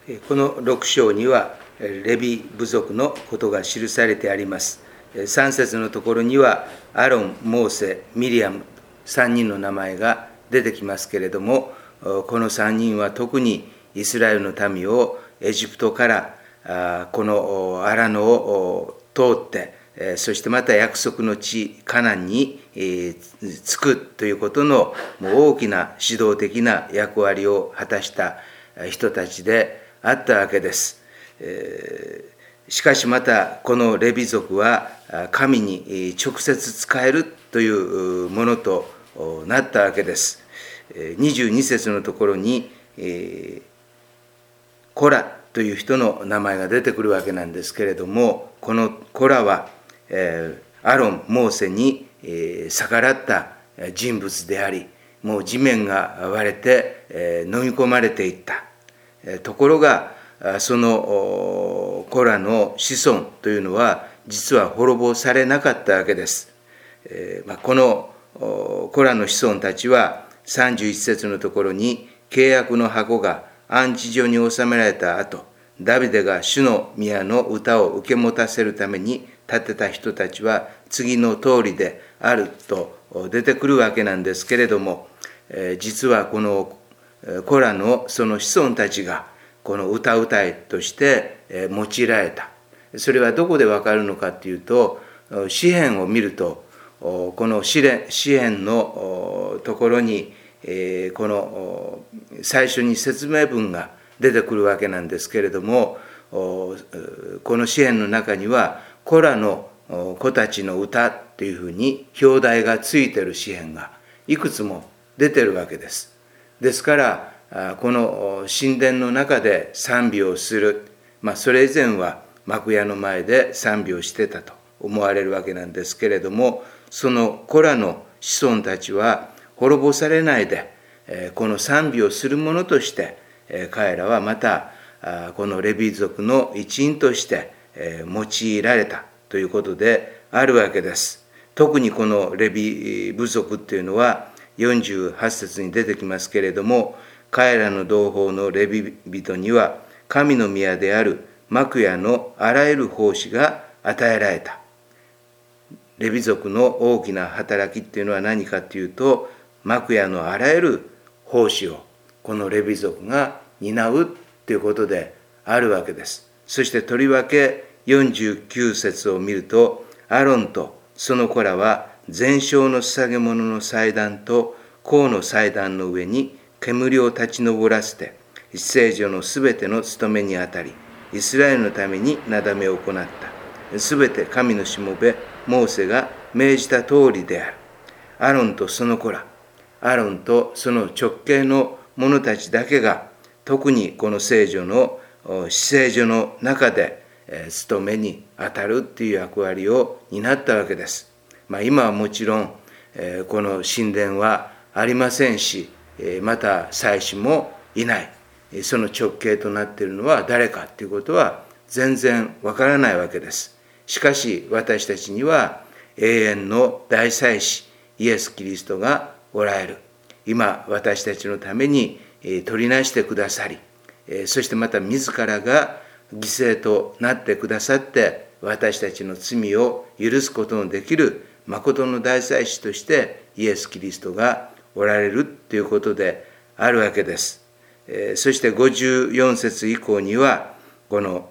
この6章にはレビ部族のことが記されてあります。3節のところにはアロン、モーセ、ミリアム3人の名前が出てきますけれども、この3人は特にイスラエルの民をエジプトからこのアラノを通って、そしてまた約束の地カナンに着くということの大きな指導的な役割を果たした人たちであったわけです。しかしまたこのレビ族は神に直接仕えるというものとなったわけです。22節のところにコラという人の名前が出てくるわけなんですけれども、このコラはアロン、モーセに逆らった人物であり、もう地面が割れて飲み込まれていった。ところがそのコラの子孫というのは実は滅ぼされなかったわけです。このコラの子孫たちは31節のところに、契約の箱が安置所に収められた後、ダビデが主の宮の歌を受け持たせるために建てた人たちは次の通りであると出てくるわけなんですけれども、実はこのコラのその子孫たちがこの歌うたいとして用いられた。それはどこでわかるのかというと、詩篇を見ると、この詩篇のところにこの最初に説明文が出てくるわけなんですけれども、この詩篇の中にはコラの子たちの歌というふうに表題がついている詩篇がいくつも出てるわけです。ですからこの神殿の中で賛美をする、それ以前は幕屋の前で賛美をしてたと思われるわけなんですけれども、そのコラの子孫たちは滅ぼされないで、この賛美をする者として彼らはまたこのレビ族の一員として用いられたということであるわけです。特にこのレビ部族っていうのは48節に出てきますけれども、彼らの同胞のレビ人には神の宮である幕屋のあらゆる奉仕が与えられた。レビ族の大きな働きっていうのは何かというと、幕屋のあらゆる奉仕をこのレビ族が担うということであるわけです。そしてとりわけ49節を見ると、アロンとその子らは全焼の捧げ物の祭壇と香の祭壇の上に煙を立ち上らせて、一聖所のすべての務めにあたり、イスラエルのためになだめを行った。すべて神のしもべモーセが命じた通りである。アロンとその子ら、アロンとその直系の者たちだけが、特にこの聖所の至聖所の中で務めに当たるっていう役割を担ったわけです。今はもちろんこの神殿はありませんし、また祭司もいない。その直系となっているのは誰かということは全然わからないわけです。しかし私たちには永遠の大祭司イエス・キリストがおられる。今私たちのために取りなしてくださり、そしてまた自らが犠牲となってくださって私たちの罪を許すことのできる誠の大祭司としてイエス・キリストがおられるということであるわけです。そして54節以降にはこの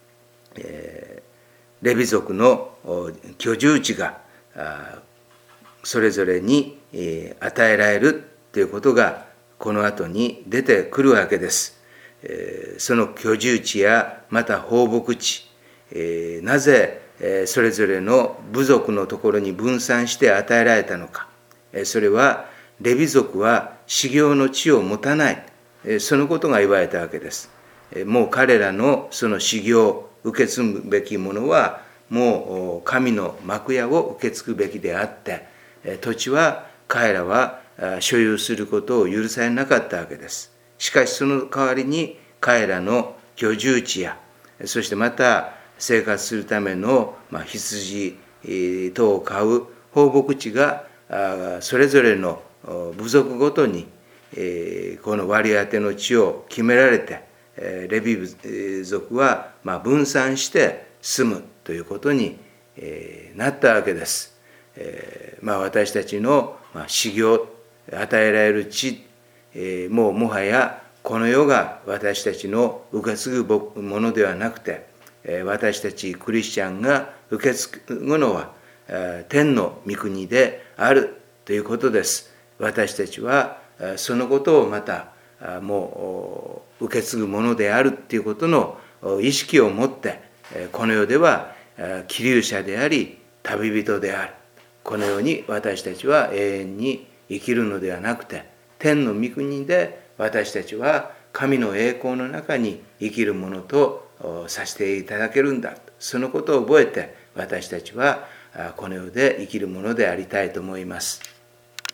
レビ族の居住地がそれぞれに与えられるということがこの後に出てくるわけです。その居住地やまた放牧地、なぜそれぞれの部族のところに分散して与えられたのか。それはレビ族は修行の地を持たない、そのことが言われたわけです。もう彼らのその修行、受け継ぐべきものはもう神の幕屋を受け継ぐべきであって、土地は彼らは所有することを許されなかったわけです。しかしその代わりに彼らの居住地や、そしてまた生活するための羊等を飼う放牧地がそれぞれの部族ごとにこの割り当ての地を決められて、 レビ族は分散して住むということになったわけです。私たちの修行、与えられる地、もはやこの世が私たちの受け継ぐものではなくて、私たちクリスチャンが受け継ぐのは天の御国であるということです。私たちはそのことをまたもう受け継ぐものであるということの意識を持って、この世では希留者であり旅人である。このように私たちは永遠に生きるのではなくて、天の御国で私たちは神の栄光の中に生きるものとさせていただけるんだ。そのことを覚えて、私たちはこの世で生きるものでありたいと思います。